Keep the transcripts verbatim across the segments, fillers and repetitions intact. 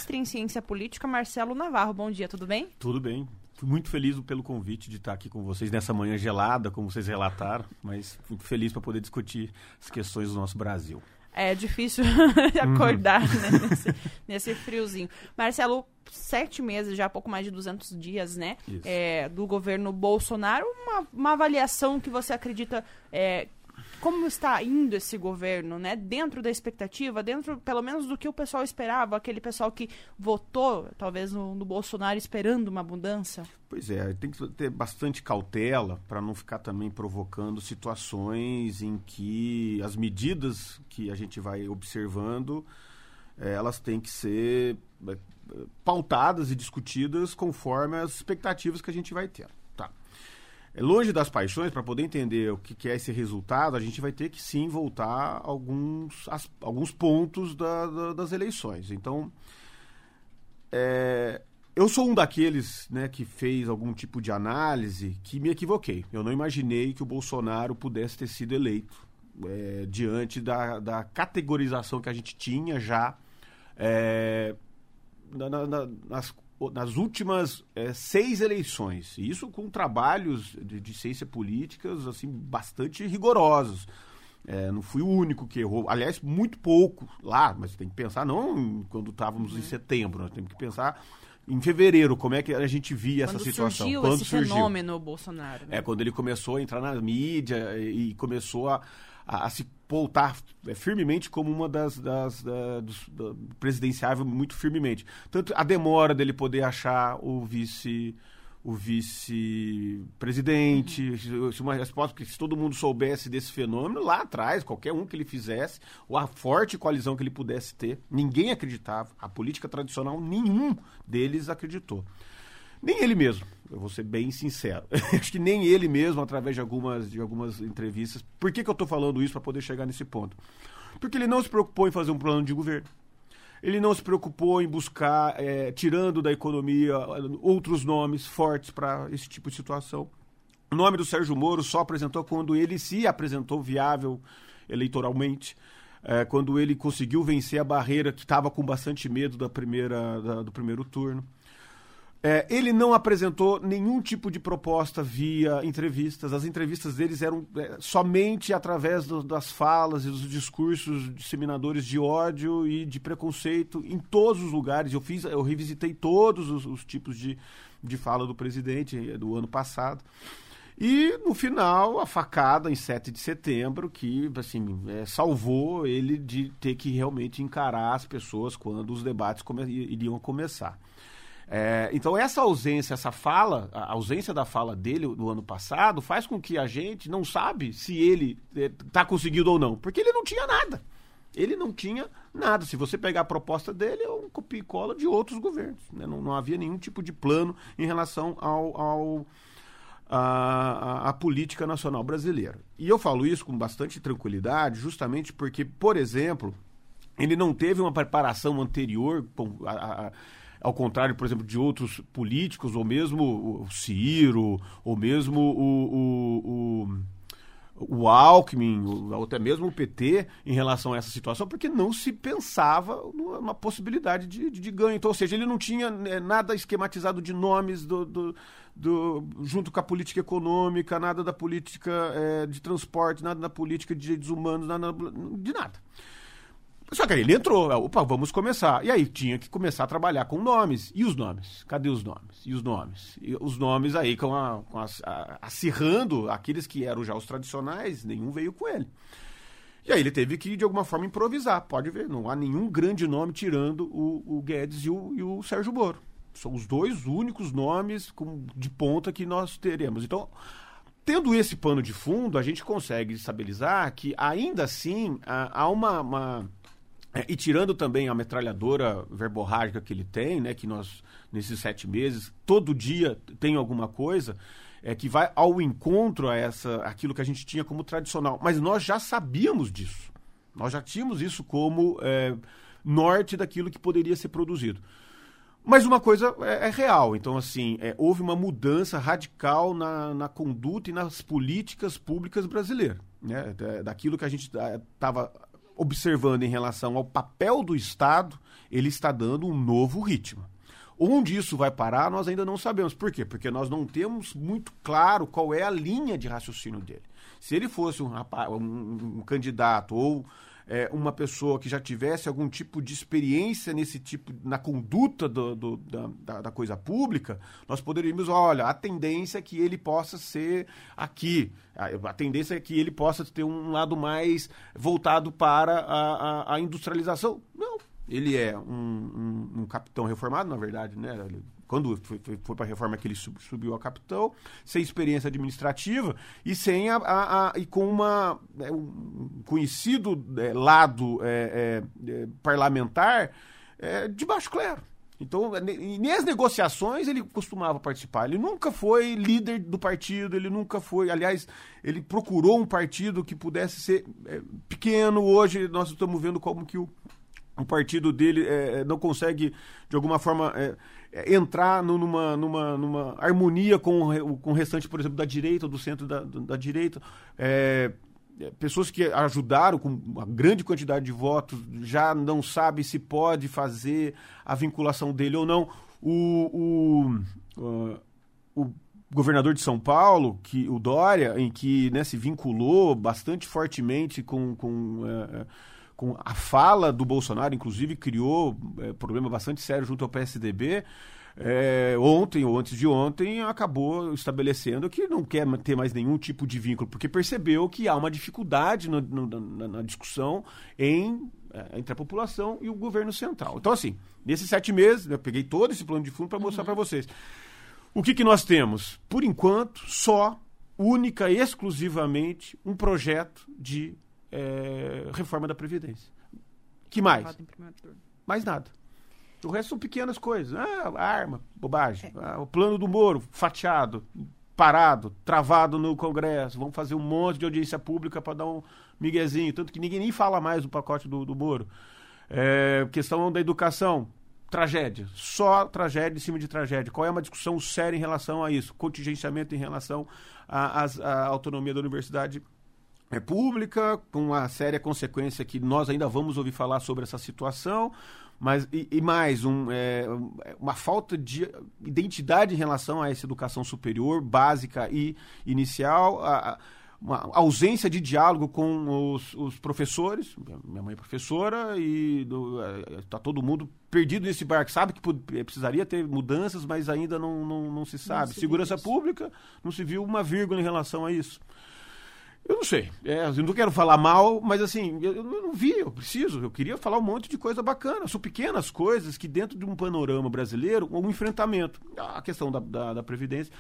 mestre em ciência política, Marcelo Navarro. Bom dia, tudo bem? Tudo bem. Fui muito feliz pelo convite de estar aqui com vocês nessa manhã gelada, como vocês relataram, mas muito feliz para poder discutir as questões do nosso Brasil. É difícil acordar, né, nesse, nesse friozinho. Marcelo, sete meses, já pouco mais de duzentos dias, né, é, do governo Bolsonaro. Uma, uma avaliação que você acredita... É, como está indo esse governo, né? Dentro da expectativa, dentro, pelo menos, do que o pessoal esperava, aquele pessoal que votou, talvez, no, no Bolsonaro esperando uma mudança? Pois é, tem que ter bastante cautela para não ficar também provocando situações em que as medidas que a gente vai observando, eh, elas têm que ser eh, pautadas e discutidas conforme as expectativas que a gente vai ter. Tá. Longe das paixões, para poder entender o que, que é esse resultado, a gente vai ter que sim voltar a alguns, as, alguns pontos da, da, das eleições. Então, é, eu sou um daqueles, né, que fez algum tipo de análise que me equivoquei. Eu não imaginei que o Bolsonaro pudesse ter sido eleito é, diante da, da categorização que a gente tinha já é, na, na, nas nas últimas é, seis eleições, e isso com trabalhos de, de ciência políticas assim, bastante rigorosos. É, não fui o único que errou, aliás, muito pouco lá, mas tem que pensar não quando estávamos em setembro, nós temos que pensar em fevereiro, como é que a gente via quando essa situação. Surgiu quando esse surgiu fenômeno Bolsonaro. Né? É, quando ele começou a entrar na mídia e, e começou a, a, a se voltar firmemente como uma das, das da, dos, da, presidenciável muito firmemente. Tanto a demora dele poder achar o vice o vice-presidente, uhum. se uma resposta, porque se todo mundo soubesse desse fenômeno, lá atrás, qualquer um que ele fizesse, ou a forte coalizão que ele pudesse ter, ninguém acreditava. A política tradicional, nenhum deles acreditou. Nem ele mesmo, eu vou ser bem sincero. Acho que nem ele mesmo, através de algumas, de algumas entrevistas. Por que, que eu estou falando isso para poder chegar nesse ponto? Porque ele não se preocupou em fazer um plano de governo. Ele não se preocupou em buscar, é, tirando da economia, outros nomes fortes para esse tipo de situação. O nome do Sérgio Moro só apresentou quando ele se apresentou viável eleitoralmente, é, quando ele conseguiu vencer a barreira que estava com bastante medo da primeira, da, do primeiro turno. É, ele não apresentou nenhum tipo de proposta via entrevistas. As entrevistas deles eram é, somente através do, das falas e dos discursos disseminadores de ódio e de preconceito em todos os lugares. Eu fiz, eu revisitei todos os, os tipos de, de fala do presidente do ano passado. E, no final, a facada em sete de setembro, que assim, é, salvou ele de ter que realmente encarar as pessoas quando os debates come- iriam começar. É, então essa ausência, essa fala, a ausência da fala dele no ano passado faz com que a gente não sabe se ele está é, conseguindo ou não, porque ele não tinha nada. Ele não tinha nada. Se você pegar a proposta dele, é um copia e cola de outros governos. Né? Não, não havia nenhum tipo de plano em relação ao, ao, a, a, a política nacional brasileira. E eu falo isso com bastante tranquilidade, justamente porque, por exemplo, ele não teve uma preparação anterior a, a, ao contrário, por exemplo, de outros políticos, ou mesmo o Ciro, ou mesmo o, o, o, o Alckmin, ou até mesmo o P T, em relação a essa situação, porque não se pensava numa possibilidade de, de, de ganho. Então, ou seja, ele não tinha né, nada esquematizado de nomes do, do, do, junto com a política econômica, nada da política é, de transporte, nada da política de direitos humanos, nada de nada. Só que aí ele entrou, opa, vamos começar. E aí tinha que começar a trabalhar com nomes. E os nomes? Cadê os nomes? E os nomes? E os nomes aí com a, com a, a, acirrando aqueles que eram já os tradicionais, nenhum veio com ele. E aí ele teve que, de alguma forma, improvisar. Pode ver, não há nenhum grande nome tirando o, o Guedes e o, e o Sérgio Moro. São os dois únicos nomes com, de ponta que nós teremos. Então, tendo esse pano de fundo, a gente consegue estabilizar que, ainda assim, há, há uma... uma É, e tirando também a metralhadora verborrágica que ele tem, né, que nós, nesses sete meses, todo dia tem alguma coisa é, que vai ao encontro a essa, aquilo que a gente tinha como tradicional. Mas nós já sabíamos disso. Nós já tínhamos isso como é, norte daquilo que poderia ser produzido. Mas uma coisa é, é real. Então, assim, é, houve uma mudança radical na, na conduta e nas políticas públicas brasileiras. Né, daquilo que a gente estava observando em relação ao papel do Estado, ele está dando um novo ritmo. Onde isso vai parar, nós ainda não sabemos. Por quê? Porque nós não temos muito claro qual é a linha de raciocínio dele. Se ele fosse um, rapaz, um, um candidato ou é, uma pessoa que já tivesse algum tipo de experiência nesse tipo, na conduta do, do, da, da, da coisa pública, nós poderíamos, olha, a tendência é que ele possa ser aqui, a, a tendência é que ele possa ter um lado mais voltado para a, a, a industrialização. Não. Ele é um, um, um capitão reformado, na verdade, né? Ele, quando foi, foi, foi para a reforma que ele sub, subiu a capitão, sem experiência administrativa e, sem a, a, a, e com uma, é, um conhecido é, lado é, é, parlamentar é, de baixo clero. Então, nem as negociações ele costumava participar. Ele nunca foi líder do partido, ele nunca foi... Aliás, ele procurou um partido que pudesse ser é, pequeno. Hoje nós estamos vendo como que o o partido dele é, não consegue, de alguma forma, é, é, entrar no, numa, numa, numa harmonia com o, com o restante, por exemplo, da direita, do centro da, da direita. É, é, pessoas que ajudaram com uma grande quantidade de votos já não sabem se pode fazer a vinculação dele ou não. O, o, uh, o governador de São Paulo, que, o Dória, em que, né, se vinculou bastante fortemente com... com uh, com a fala do Bolsonaro, inclusive criou é, problema bastante sério junto ao P S D B, é, ontem ou antes de ontem acabou estabelecendo que não quer ter mais nenhum tipo de vínculo, porque percebeu que há uma dificuldade no, no, na, na discussão em, é, entre a população e o governo central. Então, assim, nesses sete meses, eu peguei todo esse plano de fundo para mostrar uhum. para vocês. O que, que nós temos? Por enquanto, só, única e exclusivamente, um projeto de É, reforma da Previdência. Que mais? Mais nada. O resto são pequenas coisas. Ah, arma, bobagem. É. Ah, o plano do Moro, fatiado, parado, travado no Congresso. Vamos fazer um monte de audiência pública para dar um miguezinho. Tanto que ninguém nem fala mais do pacote do, do Moro. É, questão da educação. Tragédia. Só tragédia em cima de tragédia. Qual é uma discussão séria em relação a isso? Contingenciamento em relação à autonomia da universidade É pública, com uma séria consequência que nós ainda vamos ouvir falar sobre essa situação, mas e, e mais, um, é, uma falta de identidade em relação a essa educação superior, básica e inicial, a, uma ausência de diálogo com os, os professores. Minha mãe é professora e está todo mundo perdido nesse barco. Sabe que precisaria ter mudanças, mas ainda não, não, não se sabe. Não se Segurança pública, não se viu uma vírgula em relação a isso. Eu não sei, é, eu não quero falar mal, mas assim, eu, eu não vi, eu preciso, eu queria falar um monte de coisa bacana. São pequenas coisas que dentro de um panorama brasileiro, um enfrentamento, a questão da, da, da Previdência.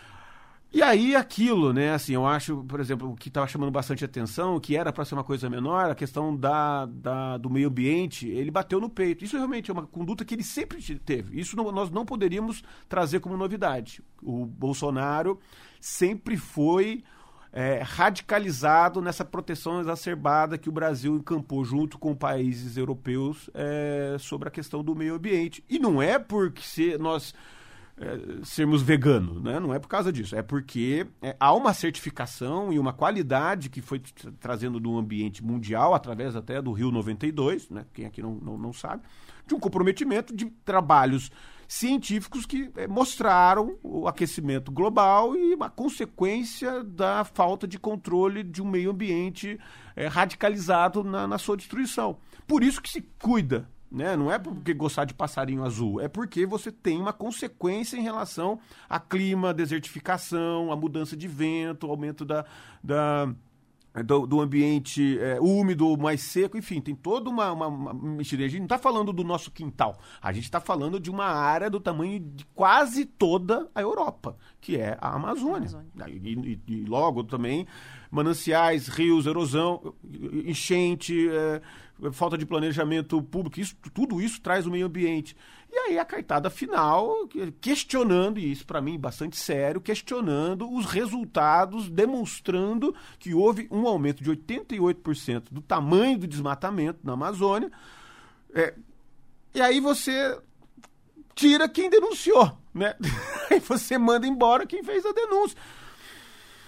E aí aquilo, né, assim, eu acho, por exemplo, o que estava chamando bastante atenção, que era para ser uma coisa menor, a questão da, da, do meio ambiente, ele bateu no peito. Isso realmente é uma conduta que ele sempre teve. Isso não, nós não poderíamos trazer como novidade. O Bolsonaro sempre foi... É, radicalizado nessa proteção exacerbada que o Brasil encampou junto com países europeus é, sobre a questão do meio ambiente. E não é porque se nós é, sermos veganos, né? Não é por causa disso, é porque é, há uma certificação e uma qualidade que foi t- trazendo do ambiente mundial, através até do Rio noventa e dois, né? Quem aqui não, não, não sabe, de um comprometimento de trabalhos científicos que é, mostraram o aquecimento global e uma consequência da falta de controle de um meio ambiente é, radicalizado na, na sua destruição. Por isso que se cuida, né? Não é porque gostar de passarinho azul, é porque você tem uma consequência em relação a clima, desertificação, a mudança de vento, aumento da... da Do, do ambiente é, úmido, mais seco, enfim, tem toda uma, uma, uma mexida. A gente não está falando do nosso quintal, a gente está falando de uma área do tamanho de quase toda a Europa, que é a Amazônia. Amazônia. E, e, e logo também mananciais, rios, erosão, enchente, é, falta de planejamento público, isso, tudo isso traz o meio ambiente. E aí a cartada final, questionando, e isso para mim bastante sério, questionando os resultados, demonstrando que houve um aumento de oitenta e oito por cento do tamanho do desmatamento na Amazônia. É, e aí você tira quem denunciou, né? Aí você manda embora quem fez a denúncia.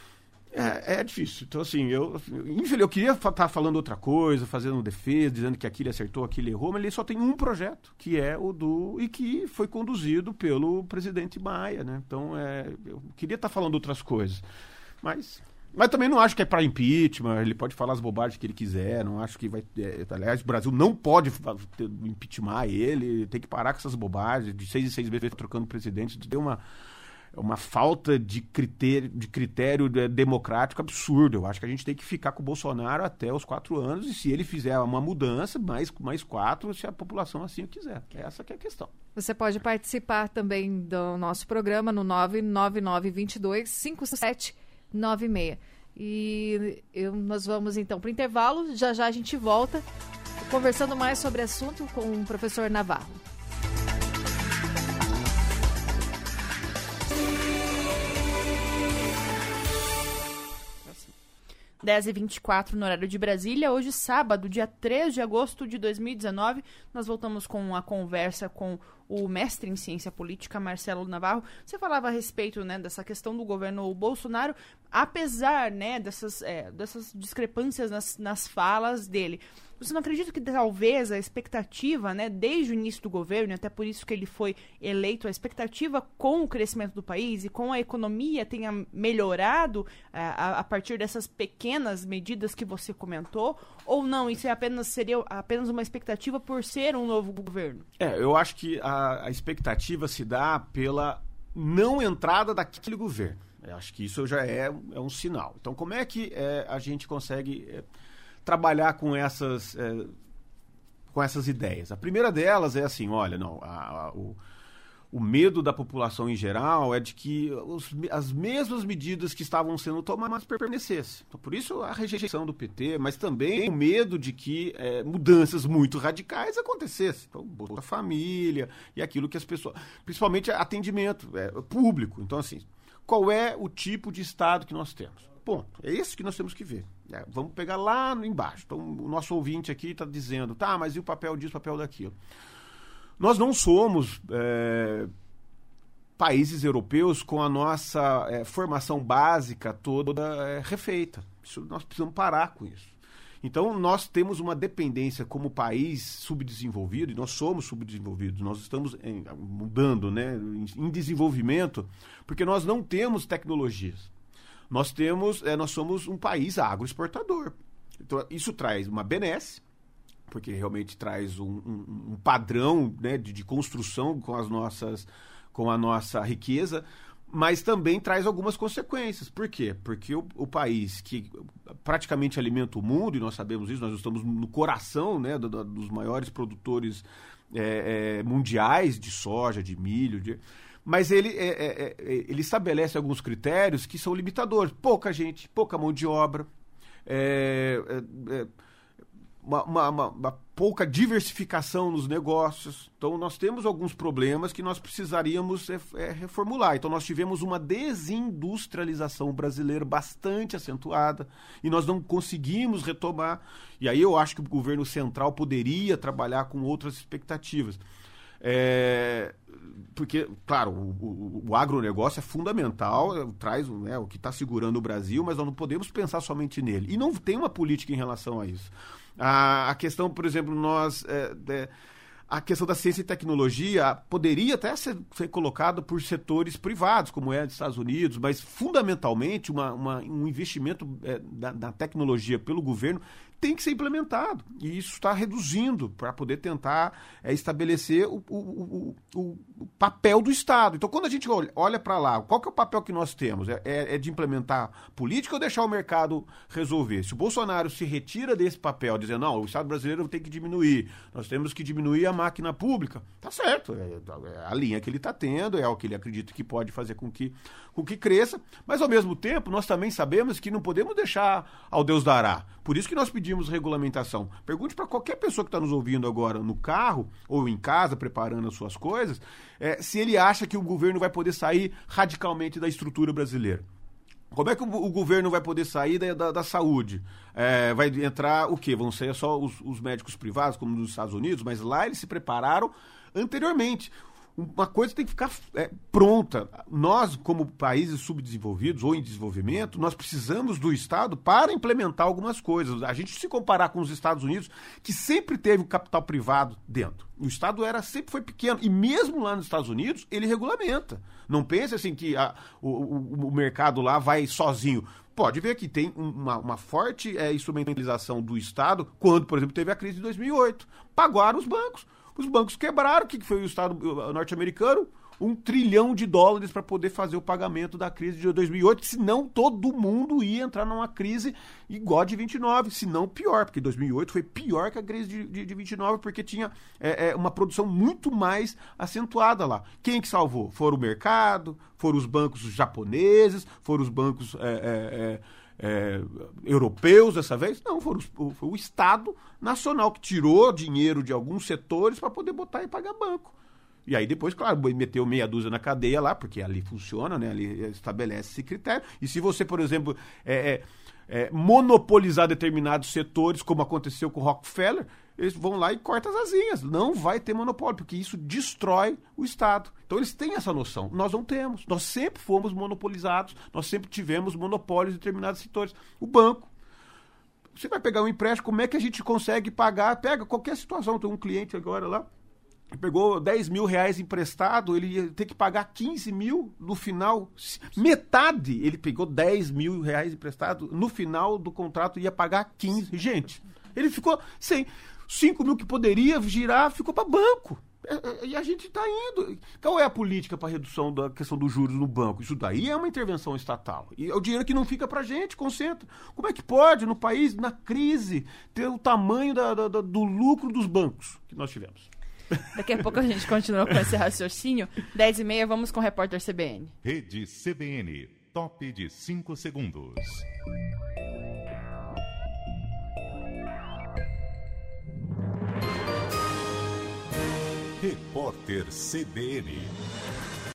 É, é difícil. Então, assim, eu, infelizmente, eu queria estar tá falando outra coisa, fazendo defesa, dizendo que aqui ele acertou, aqui ele errou, mas ele só tem um projeto, que é o do... e que foi conduzido pelo presidente Maia, né? Então, é, eu queria estar tá falando outras coisas. Mas... Mas também não acho que é para impeachment, ele pode falar as bobagens que ele quiser, não acho que vai... É, aliás, o Brasil não pode impeachment ele, tem que parar com essas bobagens, de seis em seis meses trocando presidente, tem uma... uma falta de critério, de critério democrático absurdo. Eu acho que a gente tem que ficar com o Bolsonaro até os quatro anos e se ele fizer uma mudança, mais, mais quatro, se a população assim o quiser. Essa que é a questão. Você pode participar também do nosso programa no nove nove nove, dois dois, cinco sete nove seis. E eu, nós vamos então para o intervalo. Já já a gente volta conversando mais sobre o assunto com o professor Navarro. dez e vinte e quatro no horário de Brasília. Hoje, sábado, dia três de agosto de dois mil e dezenove, nós voltamos com a conversa com o mestre em ciência política, Marcelo Navarro. Você falava a respeito, né, dessa questão do governo Bolsonaro, apesar, né, dessas, é, dessas discrepâncias nas, nas falas dele. Você não acredita que talvez a expectativa, né, desde o início do governo, até por isso que ele foi eleito, a expectativa com o crescimento do país e com a economia tenha melhorado é, a, a partir dessas pequenas medidas que você comentou? Ou não, isso é apenas, seria apenas uma expectativa por ser um novo governo? É, eu acho que a, a expectativa se dá pela não entrada daquele governo. Eu acho que isso já é, é um sinal. Então, como é que é, a gente consegue... É, trabalhar com essas, é, com essas ideias. A primeira delas é assim, olha, não, a, a, o, o medo da população em geral é de que os, as mesmas medidas que estavam sendo tomadas permanecessem. Então, por isso a rejeição do P T, mas também o medo de que é, mudanças muito radicais acontecessem. Então, Bolsa Família e aquilo que as pessoas... Principalmente atendimento é, público. Então, assim, qual é o tipo de Estado que nós temos? Ponto. É isso que nós temos que ver. É, vamos pegar lá no embaixo. Então, o nosso ouvinte aqui está dizendo, tá, mas e o papel disso, o papel daquilo? Nós não somos é, países europeus com a nossa é, formação básica toda é, refeita. Isso, nós precisamos parar com isso. Então, nós temos uma dependência como país subdesenvolvido, e nós somos subdesenvolvidos, nós estamos em, mudando, né, em, em desenvolvimento, porque nós não temos tecnologias. Nós temos, é, nós somos um país agroexportador. Então, isso traz uma benesse, porque realmente traz um, um, um padrão, né, de, de construção com, as nossas, com a nossa riqueza, mas também traz algumas consequências. Por quê? Porque o, o país que praticamente alimenta o mundo, e nós sabemos isso, nós estamos no coração, né, do, do, dos maiores produtores é, é, mundiais de soja, de milho, de... Mas ele, é, é, é, ele estabelece alguns critérios que são limitadores. Pouca gente, pouca mão de obra, é, é, é, uma, uma, uma, uma pouca diversificação nos negócios. Então, nós temos alguns problemas que nós precisaríamos é, é, reformular. Então, nós tivemos uma desindustrialização brasileira bastante acentuada e nós não conseguimos retomar. E aí eu acho que o governo central poderia trabalhar com outras expectativas. É, porque, claro, o, o, o agronegócio é fundamental, é, traz né, o que está segurando o Brasil, mas nós não podemos pensar somente nele. E não tem uma política em relação a isso. A, a questão, por exemplo, nós... É, é, a questão da ciência e tecnologia poderia até ser, ser colocada por setores privados, como é nos Estados Unidos, mas fundamentalmente uma, uma, um investimento é, na, na tecnologia pelo governo tem que ser implementado. E isso está reduzindo para poder tentar é, estabelecer o, o, o, o papel do Estado. Então, quando a gente olha, olha para lá, qual que é o papel que nós temos? É, é, é de implementar política ou deixar o mercado resolver? Se o Bolsonaro se retira desse papel, dizendo, não, o Estado brasileiro tem que diminuir, nós temos que diminuir a máquina pública, tá certo, é, é a linha que ele está tendo, é o que ele acredita que pode fazer com que, com que cresça, mas ao mesmo tempo nós também sabemos que não podemos deixar ao Deus dará. Por isso que nós pedimos regulamentação. Pergunte para qualquer pessoa que está nos ouvindo agora no carro ou em casa, preparando as suas coisas, é, se ele acha que o governo vai poder sair radicalmente da estrutura brasileira. Como é que o, o governo vai poder sair da, da, da saúde? É, vai entrar o quê? Vão ser só os, os médicos privados, como nos Estados Unidos, mas lá eles se prepararam anteriormente. uma coisa tem que ficar é, pronta. Nós, como países subdesenvolvidos ou em desenvolvimento, nós precisamos do Estado para implementar algumas coisas. A gente se comparar com os Estados Unidos, que sempre teve o capital privado dentro. O Estado era, sempre foi pequeno. E mesmo lá nos Estados Unidos, ele regulamenta. Não pense assim que a, o, o, o mercado lá vai sozinho. Pode ver que tem uma, uma forte é, instrumentalização do Estado quando, por exemplo, teve a crise de dois mil e oito. Pagaram os bancos. Os bancos quebraram. O que foi o Estado norte-americano? Um trilhão de dólares para poder fazer o pagamento da crise de dois mil e oito, senão todo mundo ia entrar numa crise igual a de vinte e nove, se não pior, porque dois mil e oito foi pior que a crise de, de, de vinte e nove, porque tinha é, é, uma produção muito mais acentuada lá. Quem que salvou? Foram o mercado, foram os bancos japoneses, foram os bancos é, é, é, europeus dessa vez? Não, foram os, foi o Estado Nacional que tirou dinheiro de alguns setores para poder botar e pagar banco. E aí depois, claro, meteu meia dúzia na cadeia lá, porque ali funciona, né? Ali estabelece esse critério. E se você, por exemplo, é, é, é, monopolizar determinados setores, como aconteceu com o Rockefeller, eles vão lá e cortam as asinhas. Não vai ter monopólio, porque isso destrói o Estado. Então eles têm essa noção. Nós não temos. Nós sempre fomos monopolizados, nós sempre tivemos monopólios em determinados setores. O banco. Você vai pegar um empréstimo, como é que a gente consegue pagar? Pega qualquer situação. Tem um cliente agora lá, pegou dez mil reais emprestado, ele ia ter que pagar quinze mil no final. Metade, ele pegou dez mil reais emprestado, no final do contrato ia pagar quinze. Gente, ele ficou sem cinco mil que poderia girar, ficou para banco. E a gente está indo. Qual é a política para redução da questão dos juros no banco? Isso daí é uma intervenção estatal. E é o dinheiro que não fica para a gente, concentra. Como é que pode, no país, na crise, ter o tamanho da, da, do lucro dos bancos que nós tivemos? Daqui a pouco a gente continua com esse raciocínio. dez e meia, vamos com o repórter C B N. Rede C B N, top de cinco segundos. Repórter C B N.